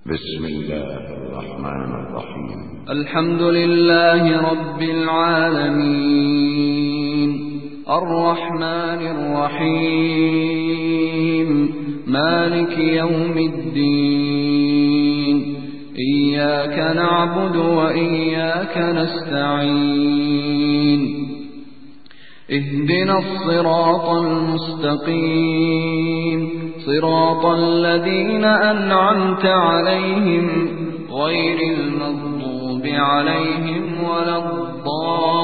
بسم الله الرحمن الرحيم. الحمد لله رب العالمين، الرحمن الرحيم، مالك يوم الدين. إياك نعبد وإياك نستعين. اهدنا الصراط المستقيم، صراط الذين أنعمت عليهم غير المغضوب عليهم ولا الضالين.